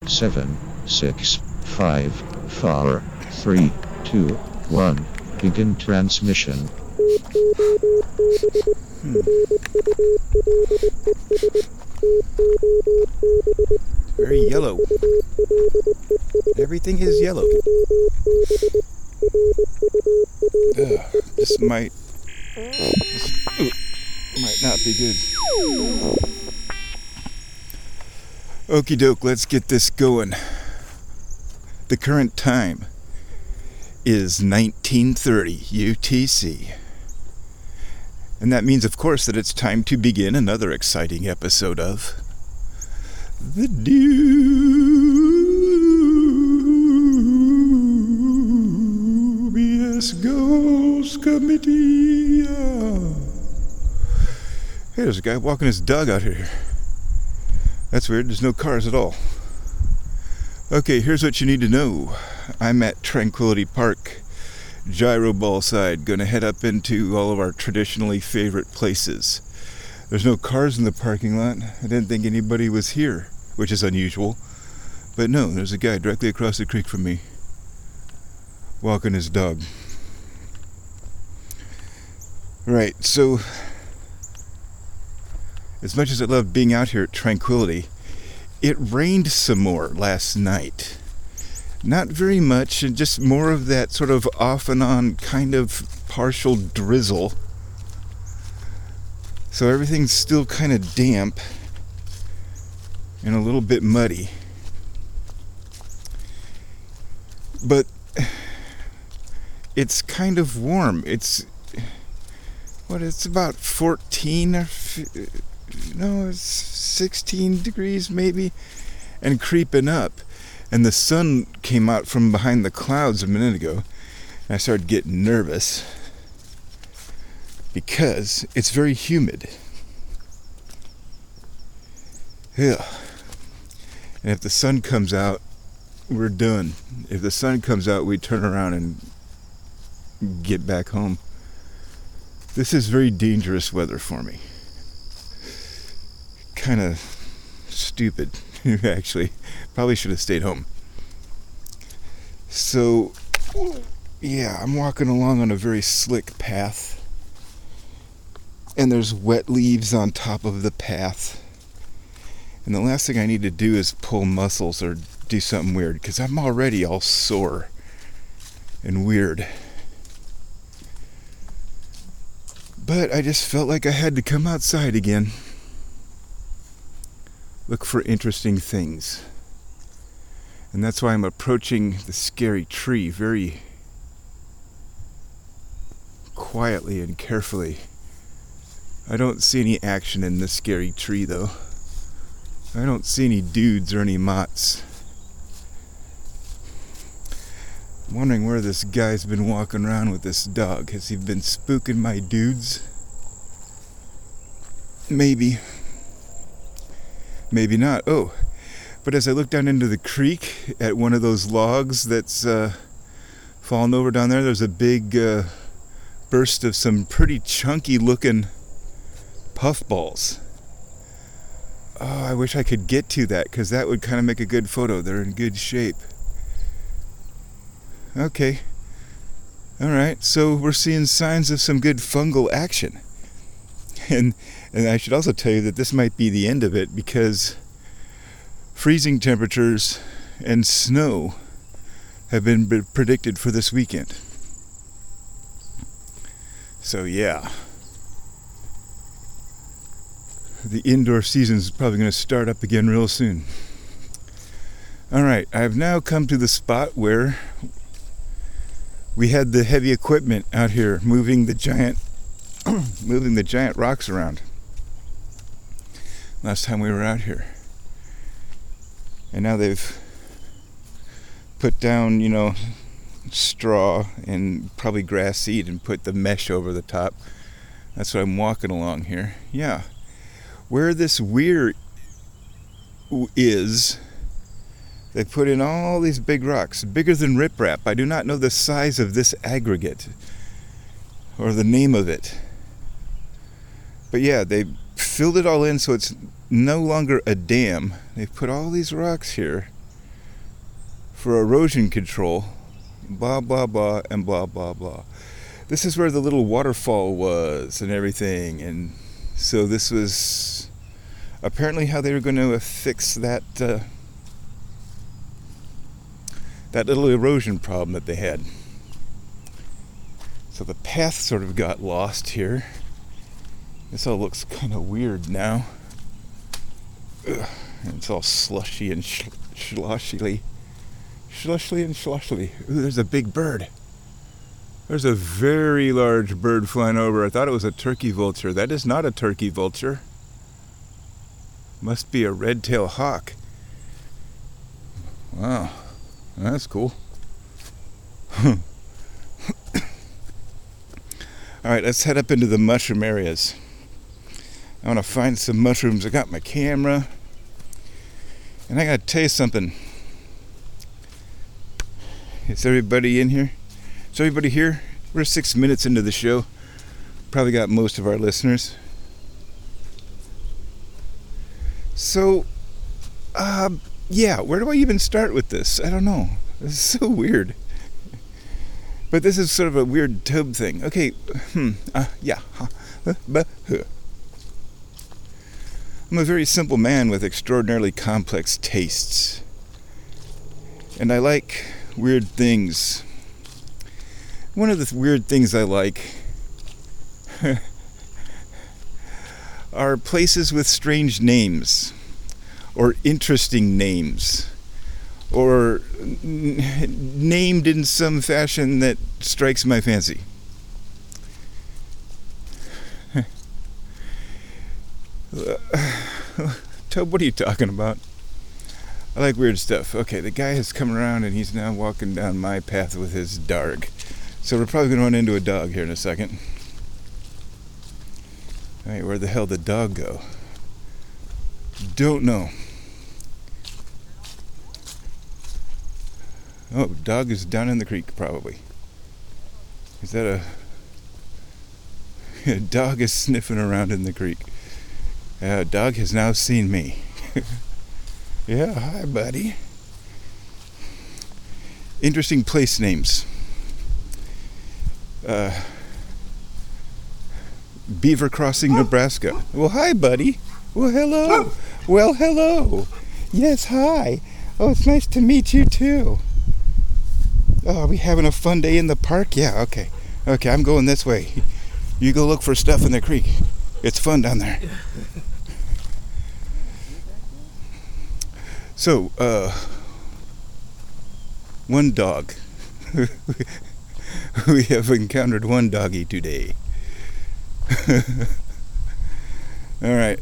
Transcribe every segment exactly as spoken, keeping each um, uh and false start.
seven, six, five, four, three, two, one. Begin transmission. Hmm. Very yellow. Everything is yellow. Ugh, this might this, ooh, might not be good. Okie doke, let's get this going. The current time is nineteen thirty U T C. And that means, of course, that it's time to begin another exciting episode of The Dubious Ghost Committee. Hey, there's a guy walking his dog out here. That's weird, there's no cars at all. Okay, here's what you need to know. I'm at Tranquility Park, Gyro Ball side, gonna head up into all of our traditionally favorite places. There's no cars in the parking lot. I didn't think anybody was here, which is unusual. But no, there's a guy directly across the creek from me, walking his dog. Right, so as much as I love being out here at Tranquility, it rained some more last night. Not very much, and just more of that sort of off and on kind of partial drizzle. So everything's still kind of damp and a little bit muddy. But it's kind of warm. It's, what, it's about fourteen or, no, it's sixteen degrees maybe, and creeping up. And the sun came out from behind the clouds a minute ago, and I started getting nervous because it's very humid. Yeah. And if the sun comes out, we're done. If the sun comes out, we turn around and get back home. This is very dangerous weather for me. Kind of stupid, actually. Probably should have stayed home. So, yeah, I'm walking along on a very slick path. And there's wet leaves on top of the path. And the last thing I need to do is pull muscles or do something weird, because I'm already all sore and weird. But I just felt like I had to come outside again. Look for interesting things. And that's why I'm approaching the scary tree very quietly and carefully. I don't see any action in this scary tree, though. I don't see any dudes or any mots. I'm wondering where this guy's been walking around with this dog. Has he been spooking my dudes? Maybe. Maybe not. Oh, but as I look down into the creek at one of those logs that's uh, fallen over down there, there's a big uh, burst of some pretty chunky looking puffballs. Oh, I wish I could get to that, because that would kind of make a good photo. They're in good shape. Okay. Alright, so we're seeing signs of some good fungal action. And and I should also tell you that this might be the end of it, because freezing temperatures and snow have been predicted for this weekend. So yeah. The indoor season is probably going to start up again real soon. Alright, I've now come to the spot where we had the heavy equipment out here moving the giant moving the giant rocks around last time we were out here. And now they've put down, you know, straw and probably grass seed and put the mesh over the top. That's what I'm walking along here. Yeah. Where this weir is, they put in all these big rocks, bigger than riprap. I do not know the size of this aggregate or the name of it. But yeah, they filled it all in so it's no longer a dam. They've put all these rocks here. for erosion control, blah, blah, blah, and blah, blah, blah. This is where the little waterfall was and everything. And so this was apparently how they were going to fix that uh, that little erosion problem that they had. So the path sort of got lost here. This all looks kind of weird now. Ugh. It's all slushy and sh- sloshily. Slushly and sloshly. Ooh, there's a big bird. There's a very large bird flying over. I thought it was a turkey vulture. That is not a turkey vulture. Must be a red-tailed hawk. Wow, that's cool. Alright, let's head up into the mushroom areas. I want to find some mushrooms. I got my camera. And I gotta tell you something. Is everybody in here? Is everybody here? We're six minutes into the show. Probably got most of our listeners. So, uh, yeah, where do I even start with this? I don't know. This is so weird. But this is sort of a weird tub thing. Okay, hmm, uh, yeah. I'm a very simple man with extraordinarily complex tastes. And I like weird things. One of the weird things I like are places with strange names, or interesting names, or n- named in some fashion that strikes my fancy. Tob, what are you talking about? I like weird stuff. Okay, the guy has come around and he's now walking down my path with his dog. So we're probably going to run into a dog here in a second. Alright, where the hell did the dog go? Don't know. Oh, dog is down in the creek, probably. Is that a... a dog is sniffing around in the creek. Uh, dog has now seen me. Yeah, hi, buddy. Interesting place names. Uh, Beaver Crossing, Nebraska. Well, hi, buddy. Well, hello. Well, hello. Yes, hi. Oh, it's nice to meet you, too. Oh, are we having a fun day in the park? Yeah, okay. Okay, I'm going this way. You go look for stuff in the creek. It's fun down there. So, uh, one dog. We have encountered one doggy today. All right.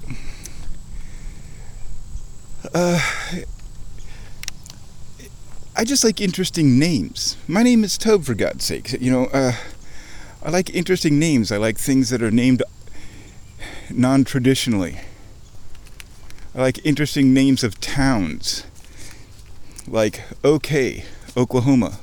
Uh, I just like interesting names. My name is Tob, for God's sake. You know, uh, I like interesting names. I like things that are named non-traditionally. I like interesting names of towns. Like OK, Oklahoma.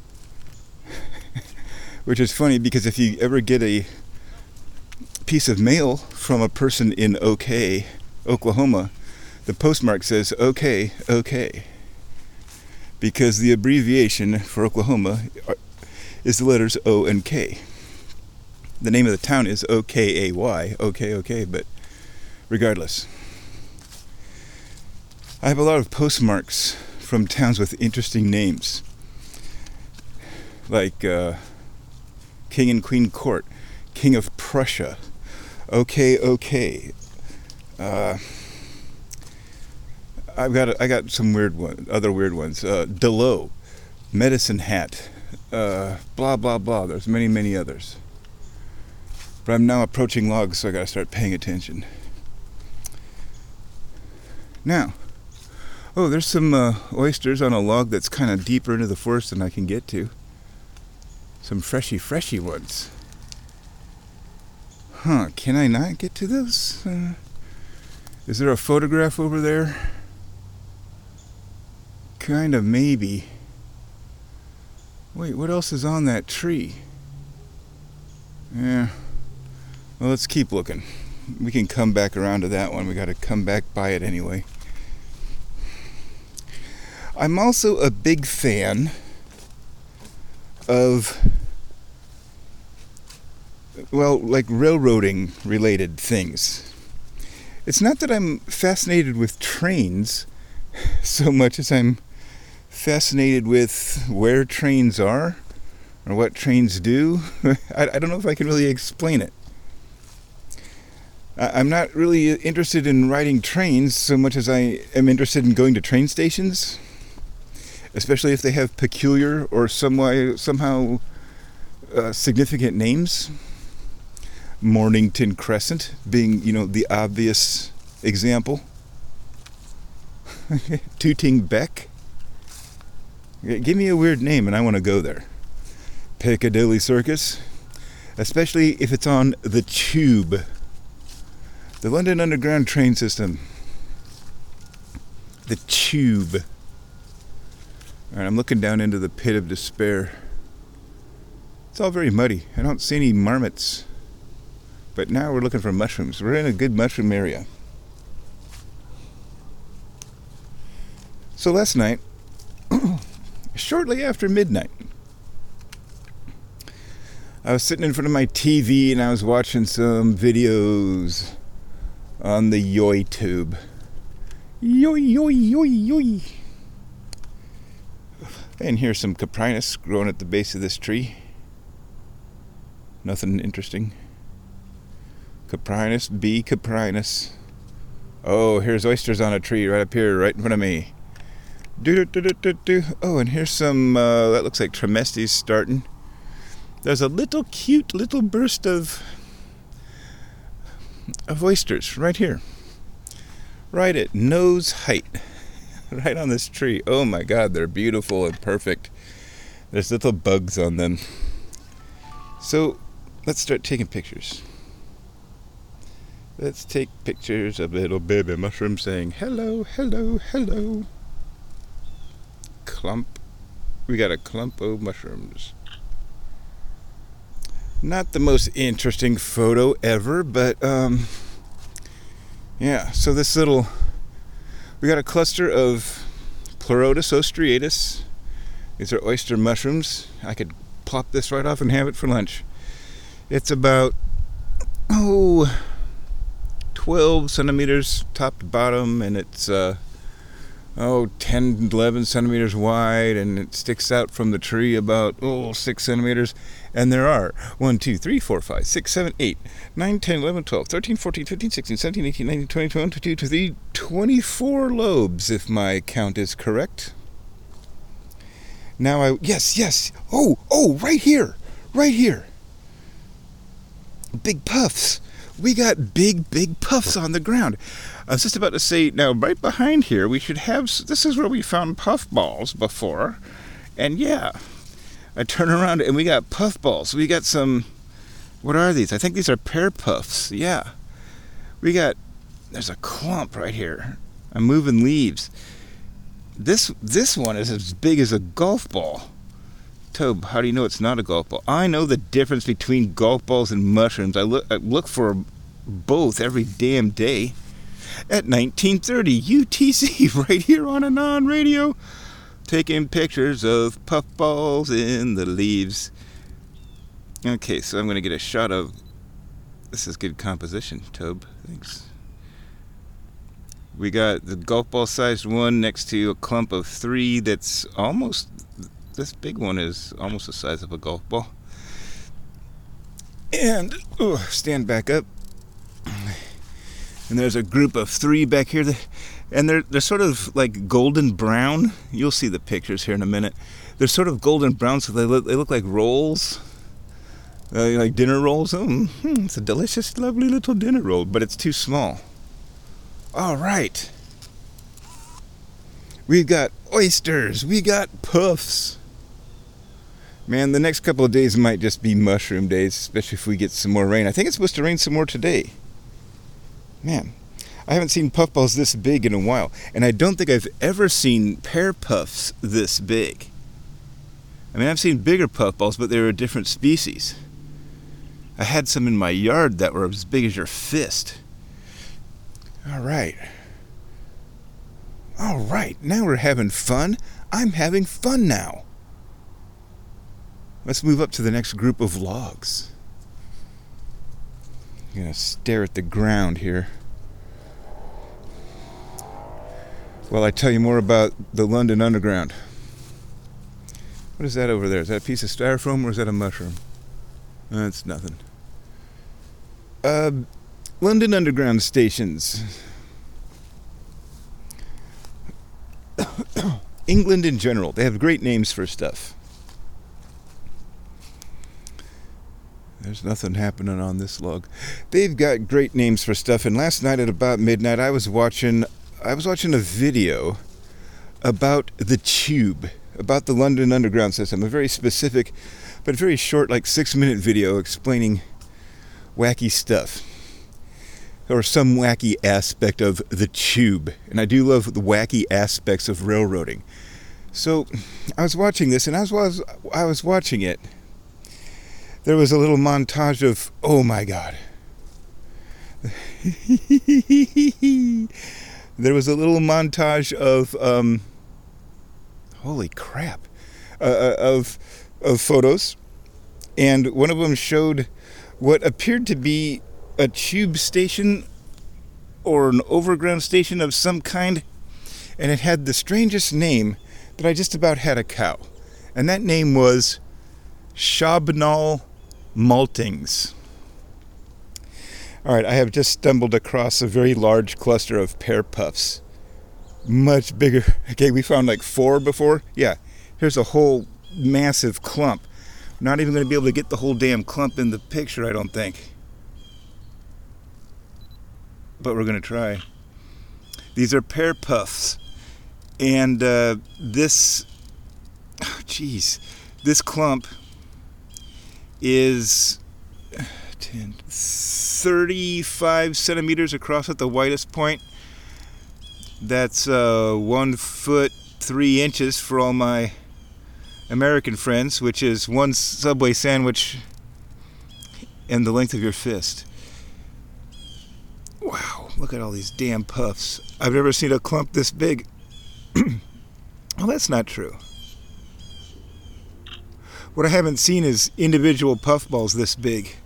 Which is funny because if you ever get a piece of mail from a person in OK, Oklahoma, the postmark says OK, OK. Because the abbreviation for Oklahoma is the letters O and K. The name of the town is O K A Y, OK, OK, but regardless. I have a lot of postmarks from towns with interesting names. Like uh, King and Queen Court, King of Prussia, OK, OK. Uh, I've got I got some weird one, other weird ones. Uh, Delow, Medicine Hat, uh, blah blah blah. There's many many others. But I'm now approaching logs, so I gotta start paying attention. Now, oh, there's some uh, oysters on a log that's kind of deeper into the forest than I can get to. Some freshy freshy ones. Huh? Can I not get to those? Uh, is there a photograph over there? Kind of, maybe. Wait, what else is on that tree? Yeah. Well, let's keep looking. We can come back around to that one. We got to come back by it anyway. I'm also a big fan of, well, like railroading related things. It's not that I'm fascinated with trains so much as I'm fascinated with where trains are or what trains do. I, I don't know if I can really explain it. I, I'm not really interested in riding trains so much as I am interested in going to train stations, especially if they have peculiar or some way, somehow uh, significant names. Mornington Crescent being, you know, the obvious example. Tooting Bec. Give me a weird name and I want to go there. Piccadilly Circus, especially if it's on the Tube, the London Underground train system. The Tube. All right, I'm looking down into the pit of despair. It's all very muddy. I don't see any marmots. But now we're looking for mushrooms. We're in a good mushroom area. So last night, shortly after midnight, I was sitting in front of my T V and I was watching some videos on the YouTube. Yoy, yoy, yoy, yoy. And here's some Coprinus growing at the base of this tree. Nothing interesting. Coprinus, B. Coprinus. Oh, here's oysters on a tree right up here, right in front of me. Do, do, do, do, do. Oh, and here's some, uh, that looks like Trimestes starting. There's a little cute little burst of, of oysters right here. Right at nose height. Right on this tree. Oh my God, they're beautiful and perfect. There's little bugs on them. So, let's start taking pictures. Let's take pictures of little baby mushrooms saying, hello, hello, hello. Clump. We got a clump of mushrooms. Not the most interesting photo ever, but, um, yeah, so this little, we got a cluster of Pleurotus ostriatus. These are oyster mushrooms. I could plop this right off and have it for lunch. It's about, oh, twelve centimeters top to bottom, and it's uh, oh, ten, eleven centimeters wide, and it sticks out from the tree about, oh, six centimeters. And there are one, two, three, four, five, six, seven, eight, nine, ten, eleven, twelve, thirteen, fourteen, fifteen, sixteen, seventeen, eighteen, nineteen, twenty, twenty-one, twenty-two, twenty-three, twenty-four lobes, if my count is correct. Now I, yes, yes, oh, oh, right here, right here. Big puffs. We got big, big puffs on the ground. I was just about to say, now right behind here, we should have, this is where we found puffballs before. And yeah, I turn around and we got puffballs. We got some, what are these? I think these are pear puffs. Yeah. We got, there's a clump right here. I'm moving leaves. This, this one is as big as a golf ball. Tobe, how do you know it's not a golf ball? I know the difference between golf balls and mushrooms. I look, I look for both every damn day. At nineteen thirty, U T C, right here on Anon Radio, taking pictures of puffballs in the leaves. Okay, so I'm going to get a shot of, this is good composition, Tobe. Thanks. We got the golf ball sized one next to a clump of three that's almost, this big one is almost the size of a golf ball. And, oh, stand back up. And there's a group of three back here. That, and they're they're sort of like golden brown. You'll see the pictures here in a minute. They're sort of golden brown, so they look, they look like rolls. Uh, like dinner rolls. Oh, hmm, it's a delicious, lovely little dinner roll, but it's too small. All right. We've got oysters. We got puffs. Man, the next couple of days might just be mushroom days, especially if we get some more rain. I think it's supposed to rain some more today. Man, I haven't seen puffballs this big in a while, and I don't think I've ever seen pear puffs this big. I mean, I've seen bigger puffballs, but they were a different species. I had some in my yard that were as big as your fist. All right. All right, now we're having fun. I'm having fun now. Let's move up to the next group of logs. I'm going to stare at the ground here while I tell you more about the London Underground. What is that over there? Is that a piece of styrofoam or is that a mushroom? That's uh, nothing. Uh, London Underground stations. England in general, they have great names for stuff. There's nothing happening on this log. They've got great names for stuff. And last night at about midnight, I was watching, I was watching a video about the Tube, about the London Underground system. A very specific, but very short, like six-minute video explaining wacky stuff, or some wacky aspect of the Tube. And I do love the wacky aspects of railroading. So I was watching this, and as I was, I was watching it, there was a little montage of, oh my God. There was a little montage of, um, holy crap, uh, of, of photos. And one of them showed what appeared to be a tube station or an overground station of some kind. And it had the strangest name that I just about had a cow. And that name was Shobnall Maltings. All right, I have just stumbled across a very large cluster of pear puffs. Much bigger. Okay, we found like four before. Yeah, here's a whole massive clump. Not even going to be able to get the whole damn clump in the picture, I don't think. But we're going to try. These are pear puffs. And uh, this, oh, geez, this clump is ten, thirty-five centimeters across at the widest point. That's uh, one foot three inches for all my American friends, which is one Subway sandwich and the length of your fist. Wow, look at all these damn puffs. I've never seen a clump this big. Well, that's not true. What I haven't seen is individual puffballs this big.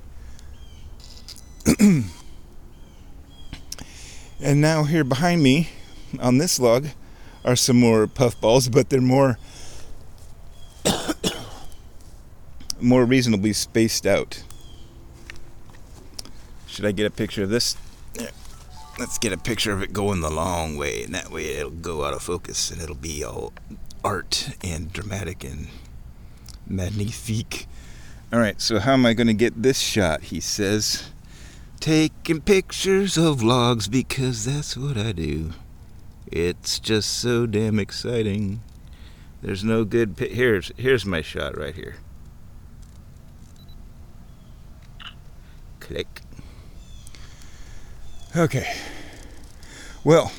And now here behind me on this log are some more puffballs, but they're more more reasonably spaced out. Should I get a picture of this? Yeah. Let's get a picture of it going the long way, and that way it'll go out of focus and it'll be all art and dramatic and magnifique. Alright, so how am I going to get this shot? He says, taking pictures of logs because that's what I do. It's just so damn exciting. There's no good pi- here's here's my shot right here. Click. Okay. Well,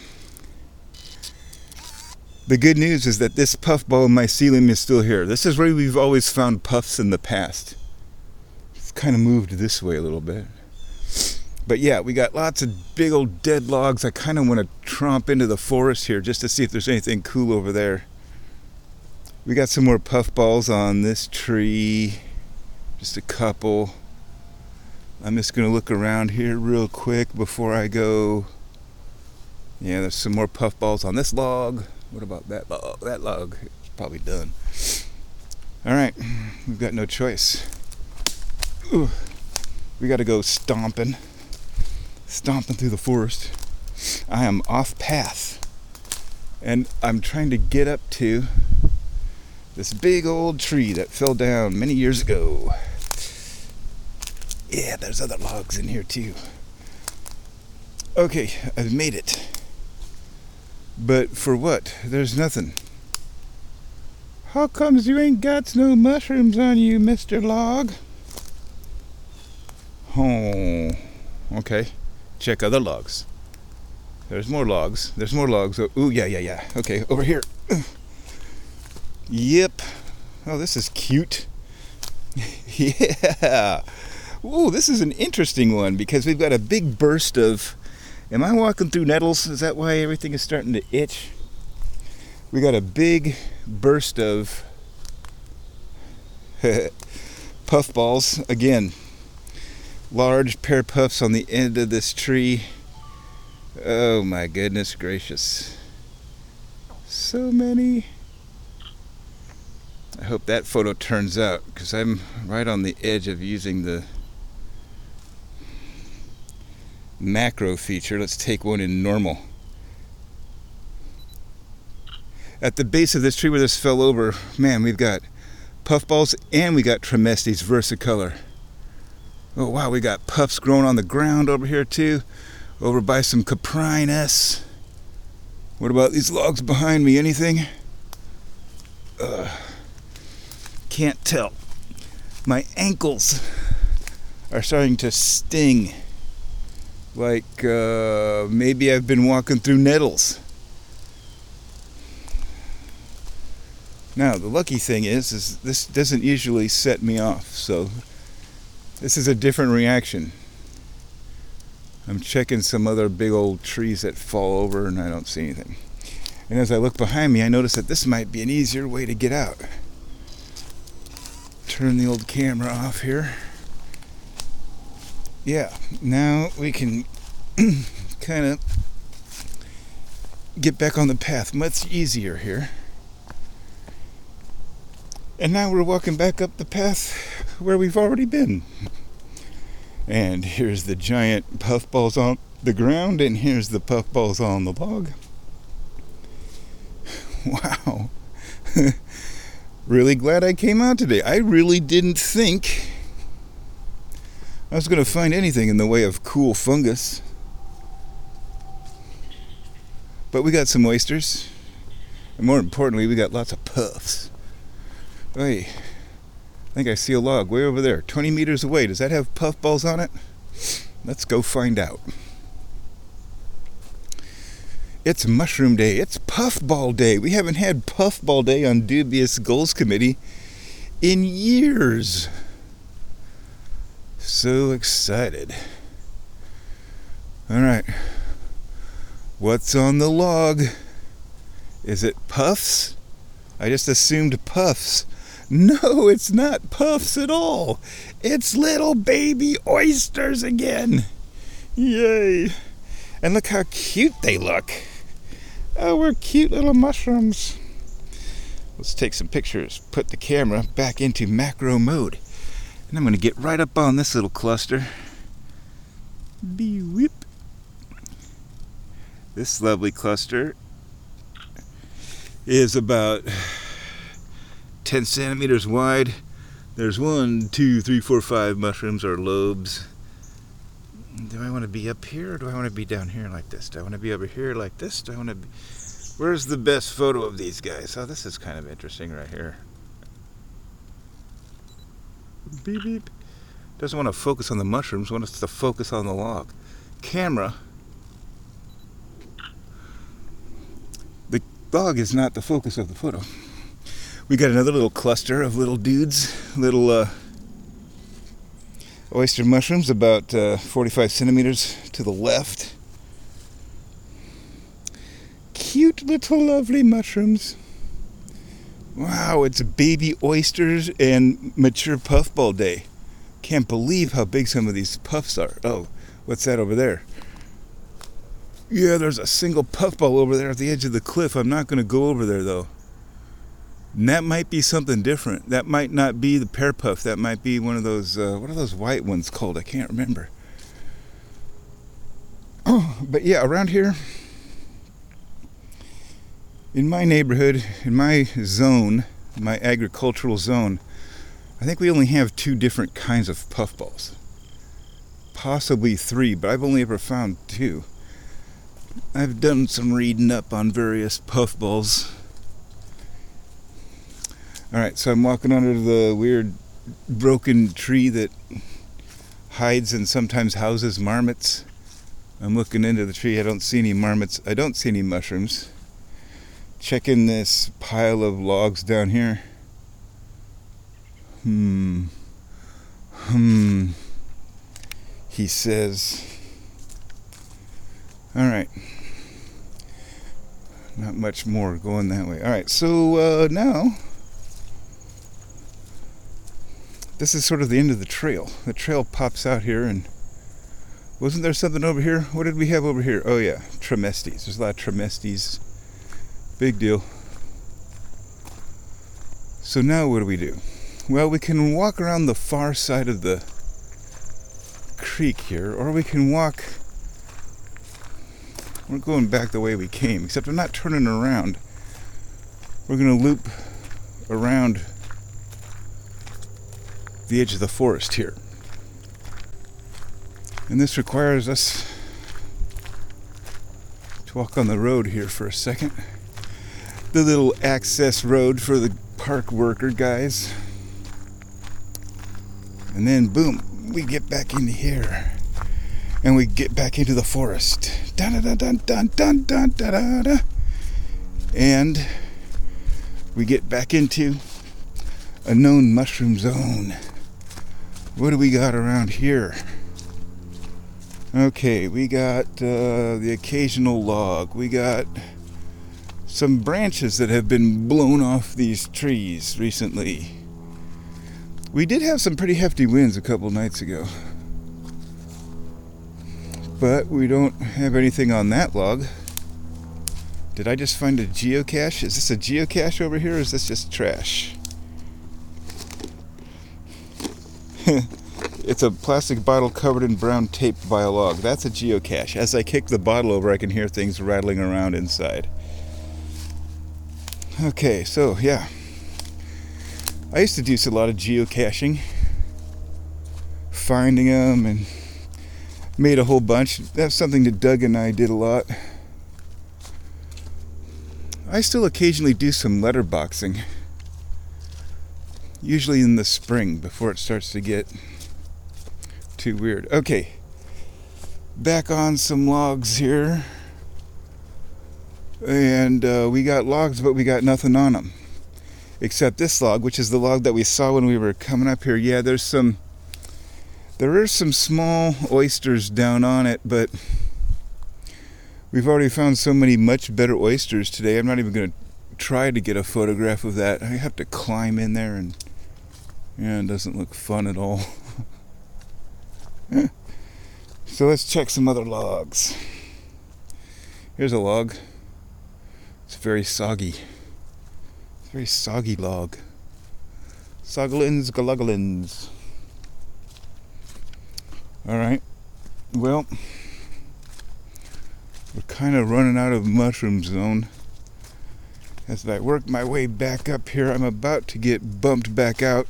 the good news is that this puffball mycelium is still here. This is where we've always found puffs in the past. It's kind of moved this way a little bit. But yeah, we got lots of big old dead logs. I kind of want to tromp into the forest here just to see if there's anything cool over there. We got some more puffballs on this tree. Just a couple. I'm just going to look around here real quick before I go. Yeah, there's some more puffballs on this log. What about that log? That log is probably done. All right, we've got no choice. Ooh, we got to go stomping. Stomping through the forest. I am off path. And I'm trying to get up to this big old tree that fell down many years ago. Yeah, there's other logs in here too. Okay, I've made it. But for what? There's nothing. How comes you ain't got no mushrooms on you, Mister Log? Oh, okay. Check other logs. There's more logs. There's more logs. Oh, ooh, yeah, yeah, yeah. Okay, over here. Yep. Oh, this is cute. Yeah. Ooh, this is an interesting one because we've got a big burst of... Am I walking through nettles? Is that why everything is starting to itch? We got a big burst of puffballs. Again, large pear puffs on the end of this tree. Oh my goodness gracious. So many. I hope that photo turns out, because I'm right on the edge of using the macro feature. Let's take one in normal. At the base of this tree where this fell over, man, we've got puffballs and we got Trimestes versicolor. Oh wow, we got puffs growing on the ground over here too, over by some Caprinus. What about these logs behind me? Anything? Uh, can't tell. My ankles are starting to sting. Like uh, maybe I've been walking through nettles. Now the lucky thing is, is this doesn't usually set me off, so this is a different reaction. I'm checking some other big old trees that fall over and I don't see anything. And as I look behind me, I notice that this might be an easier way to get out. Turn the old camera off here. Yeah, now we can kind of get back on the path much easier here. And now we're walking back up the path where we've already been. And here's the giant puffballs on the ground, and here's the puffballs on the log. Wow. Really glad I came out today. I really didn't think I was going to find anything in the way of cool fungus. But we got some oysters. And more importantly, we got lots of puffs. Hey, I think I see a log way over there, twenty meters away. Does that have puffballs on it? Let's go find out. It's mushroom day. It's puffball day. We haven't had puffball day on Dubious Goals Committee in years. So excited. All right. What's on the log? Is it puffs? I just assumed puffs. No, it's not puffs at all. It's little baby oysters again. Yay. And look how cute they look. Oh, we're cute little mushrooms. Let's take some pictures. Put the camera back into macro mode. And I'm going to get right up on this little cluster. Be-whip. This lovely cluster is about ten centimeters wide. There's one, two, three, four, five mushrooms or lobes. Do I want to be up here or do I want to be down here like this? Do I want to be over here like this? Do I want to be... Where's the best photo of these guys? Oh, this is kind of interesting right here. Beep, beep. Doesn't want to focus on the mushrooms, wants to focus on the log. Camera. The log is not the focus of the photo. We got another little cluster of little dudes, little uh, oyster mushrooms, about uh, forty-five centimeters to the left. Cute little lovely mushrooms. Wow, it's baby oysters and mature puffball day. Can't believe how big some of these puffs are. Oh, what's that over there? Yeah, there's a single puffball over there at the edge of the cliff. I'm not going to go over there though. And that might be something different. That might not be the pear puff. That might be one of those, uh, what are those white ones called? I can't remember. Oh, but yeah, around here, in my neighborhood, in my zone, my agricultural zone, I think we only have two different kinds of puffballs. Possibly three, but I've only ever found two. I've done some reading up on various puffballs. Alright, so I'm walking under the weird broken tree that hides and sometimes houses marmots. I'm looking into the tree. I don't see any marmots. I don't see any mushrooms. Checking this pile of logs down here. Hmm. Hmm. He says. Alright. Not much more going that way. Alright, so uh, now this is sort of the end of the trail. The trail pops out here, and wasn't there something over here? What did we have over here? Oh yeah, Tremestes. There's a lot of Tremestes. Big deal. So now what do we do? Well, we can walk around the far side of the creek here, or we can walk... We're going back the way we came, except I'm not turning around. We're going to loop around the edge of the forest here. And this requires us to walk on the road here for a second. The little access road for the park worker guys. And then boom, we get back into here. And we get back into the forest. Dun dun dun dun dun dun dun dun dun. And we get back into a known mushroom zone. What do we got around here? Okay, we got uh, the occasional log. We got some branches that have been blown off these trees recently. We did have some pretty hefty winds a couple nights ago. But we don't have anything on that log. Did I just find a geocache? Is this a geocache over here, or is this just trash? It's a plastic bottle covered in brown tape by a log. That's a geocache. As I kick the bottle over, I can hear things rattling around inside. Okay, so yeah. I used to do a lot of geocaching. Finding them and made a whole bunch. That's something that Doug and I did a lot. I still occasionally do some letterboxing. Usually in the spring before it starts to get too weird. Okay, back on some logs here. And uh, we got logs, but we got nothing on them. Except this log, which is the log that we saw when we were coming up here. Yeah, there's some... There are some small oysters down on it, but we've already found so many much better oysters today. I'm not even going to try to get a photograph of that. I have to climb in there, and yeah, it doesn't look fun at all. So let's check some other logs. Here's a log. It's very soggy. It's a very soggy log. Soglins, galugglins. Alright. Well, we're kind of running out of mushroom zone. As I work my way back up here, I'm about to get bumped back out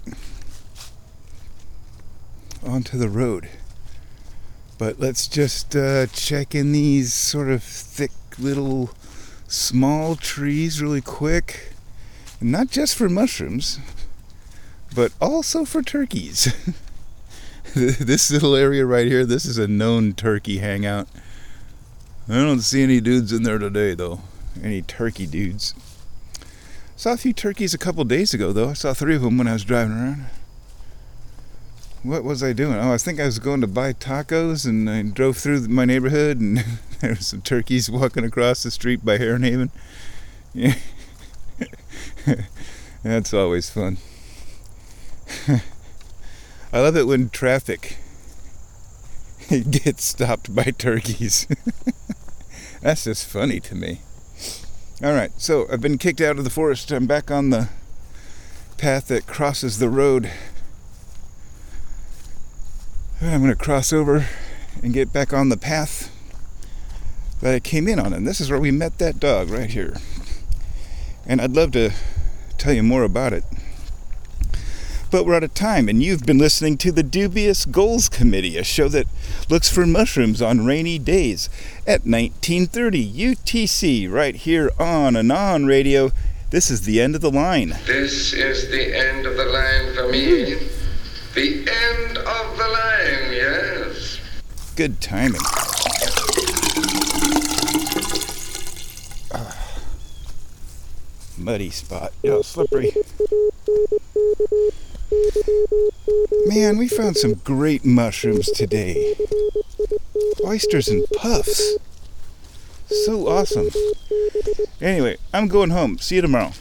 onto the road. But let's just uh, check in these sort of thick little small trees really quick. And not just for mushrooms, but also for turkeys. This little area right here, this is a known turkey hangout. I don't see any dudes in there today, though. Any turkey dudes. Saw a few turkeys a couple days ago, though. I saw three of them when I was driving around. What was I doing? Oh, I think I was going to buy tacos, and I drove through my neighborhood, and there were some turkeys walking across the street by Heronhaven. Yeah. That's always fun. I love it when traffic gets stopped by turkeys. That's just funny to me. Alright, so I've been kicked out of the forest. I'm back on the path that crosses the road. I'm going to cross over and get back on the path that I came in on. And this is where we met that dog right here. And I'd love to tell you more about it. But we're out of time, and you've been listening to the Dubious Goals Committee, a show that looks for mushrooms on rainy days at nineteen thirty U T C, right here on Anon Radio. This is the end of the line. This is the end of the line for me. The end of the line, yes. Good timing. Ah. Muddy spot. Oh, slippery. Man, we found some great mushrooms today. Oysters and puffs. So awesome. Anyway, I'm going home. See you tomorrow.